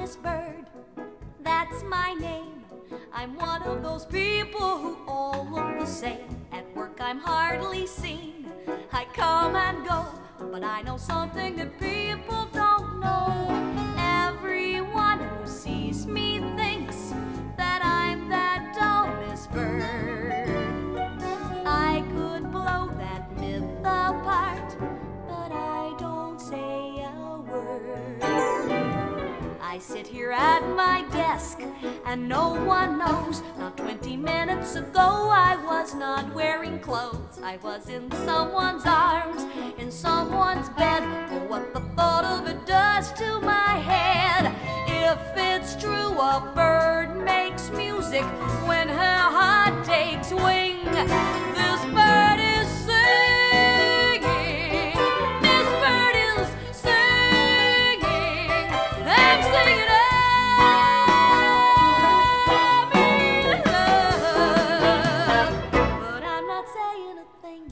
Miss Bird, that's my name. I'm one of those people who all look the same. At work I'm hardly seen. I come and go, but I know something that people don't know. Everyone who sees me thinks that I'm that dull Miss Bird. I could blow that myth apart, but I don't say a word. I sit here at my desk and no one knows. Not 20 minutes ago I was not wearing clothes. I was in someone's arms, in someone's bed. Oh, what the thought of it does to my head. If it's true a bird makes music when her heart takes wing, this bird is singing. This bird is singing. I'm singing I'm in love, but I'm not saying a thing.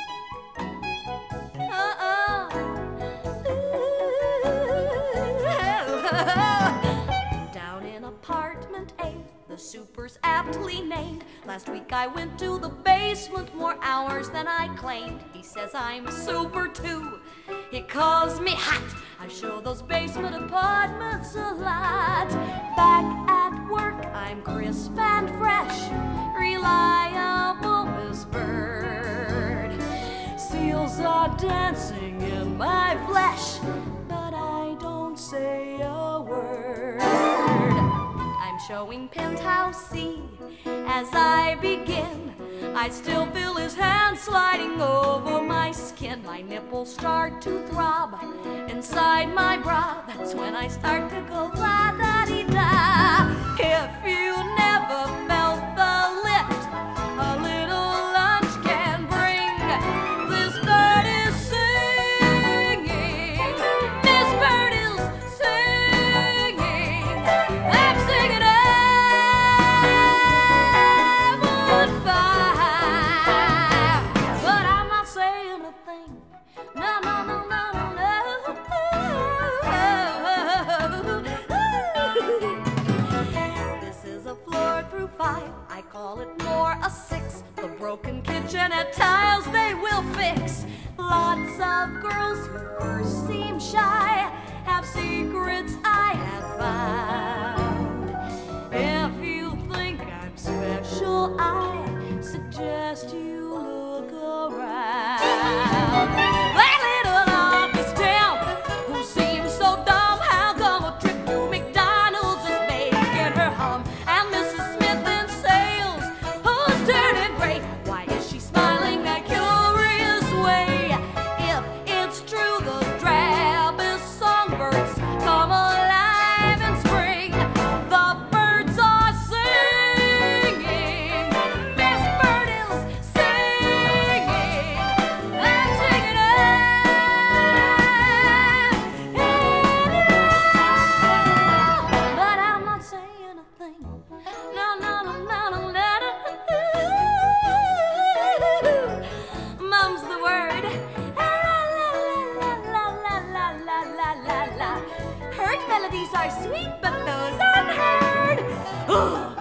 Down in apartment A, the super's aptly named. Last week I went to the basement more hours than I claimed. He says I'm super too. He calls me hot. I show those basement apartments a lot. Back at work I'm crisp and fresh, reliable Miss Bird. Seals are dancing in my flesh, but I don't say a word. I'm showing Penthouse C as I begin. I still feel his hand sliding over my skin. My nipples start to throb inside my bra. That's when I start to go la-da-dee-da. If you never felt the lift a little lunch can bring, this bird is singing. This bird is singing. I'm singing I'm on fire, but I'm not saying a thing. No, no, no, no, no, no. This is a floor through 5. I call it more a 6. The broken kitchenette tiles they will fix. Lots of girls who first seem shy have secrets I have found. If you think I'm special, I suggest you look around. That little office temp who seems so dumb, how come a trip to McDonald's is making her hum? And Mrs. Smith in sales, who's turning gray, why is she smiling that curious way? If it's true the drabbest songbirds come alive in spring, the birds are singing. Miss Bird is singing. I'm singing but I'm not saying a thing. No, no, no, no, no, no, no. Mum's the word. La, la, la, la, la, la, la, la, la, la. Heard melodies are sweet, but those unheard.